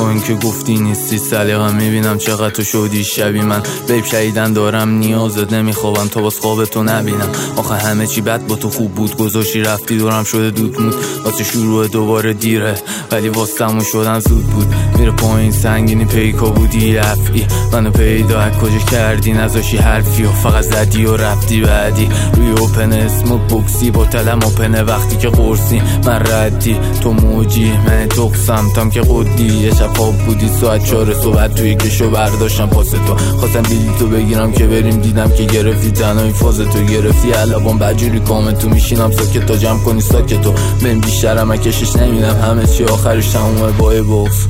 با اینکه گفتی نیستی سلیقم میبینم چقدر تو شدی شبی من بیب شهیدن دارم نیازت نمیخوابم تا باز خوابتو نبینم آخه همه چی بد با تو خوب بود گذاشتی رفتی دورم شده دود مود واسه شروع دوباره دیره ولی واسمون شدن زود بود میره پایین سنگینی پیکا بودی افعی منو پیدا از کجا کردی نذاشی حرفی و فقط زدی و رفتی بعدی روی اوپن اسمو بوکسی با تلم اوپنه وقتی که قرصی من ردی تو موجی من تقسم تام که قدی یه شب خواب بودی ساعت 4 صبح توی کشو برداشتم پاس تو خواستم بلیتو بگیرم که بریم دیدم که گرفتی تنهای فاز تو گرفتی علبان بجوری کامنتو میشینم ساکت تا جمع کنی ساکتو من بیشترم اکشش نمیدم همه چی آخرش تمومه با بوکس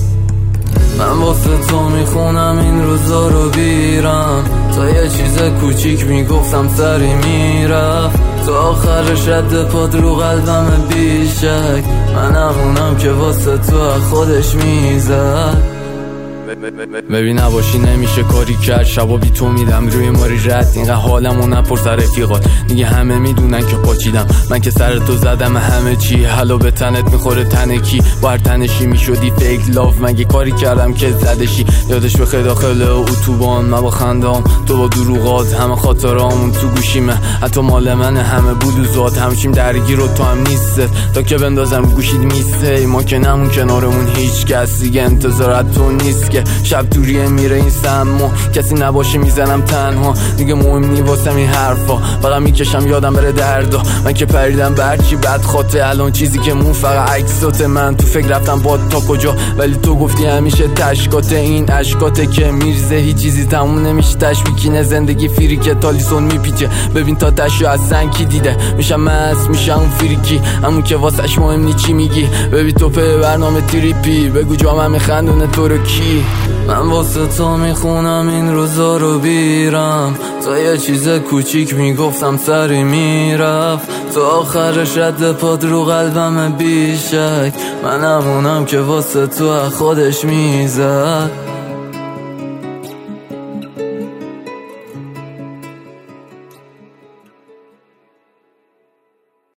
من واسه تو میخونم این روزا رو بیرم تا یه چیز کوچیک میگفتم سری میرفت تو آخرش رد پاد رو قلبم بیشک منم اونم که واسه تو خودش میزد ببین نباشی نمیشه کاری کرد شبا بی تو میدم روی ماری رد اینقدر حالمو نپرس رفیقات دیگه همه میدونن که پاچیدم من که سر تو زدم همه چی حالا به تنت میخوره تنکی با هر تنشی میشدی فیک لاف مگه کاری کردم که زدشی یادش بخیر داخل اتوبان من با خندام تو با دروغات همه خاطرامون تو گوشیمه حتی مال من همه بلوزات همچین درگیر و تو هم نیسته تا که بندازم گوشید میسته ما که نمون کنارمون هیچ کس دیگه انتظارت تو نیست که شب دوریه میره این سمو کسی نباشه میزنم تنها دیگه مهم نی واسم این حرفا فقط میکشم یادم بره دردا من که پریدم برچی بد خاطه الان چیزی که مون فقط عکساته من تو فکر رفتم با تا کجا ولی تو گفتی همیشه تشکاته این اشکاته که میرزه هیچ چیزی تموم نمیشه تشویکینه زندگی فیری که تالیسون میپیچه ببین تا تشو از سنگ کی دیده میشم مست میشم اون فریکی همون که واسش مهم نی چی میگی ببین تو په برنامه تریپی بگو جامم میخندونه تو رو کی من واسه تو میخونم این روزا رو بیرم تا یه چیز کوچیک میگفتم سری میرفت تو آخرش رد پاد رو قلبم بیشک منم اونم که واسه تو خودش میزد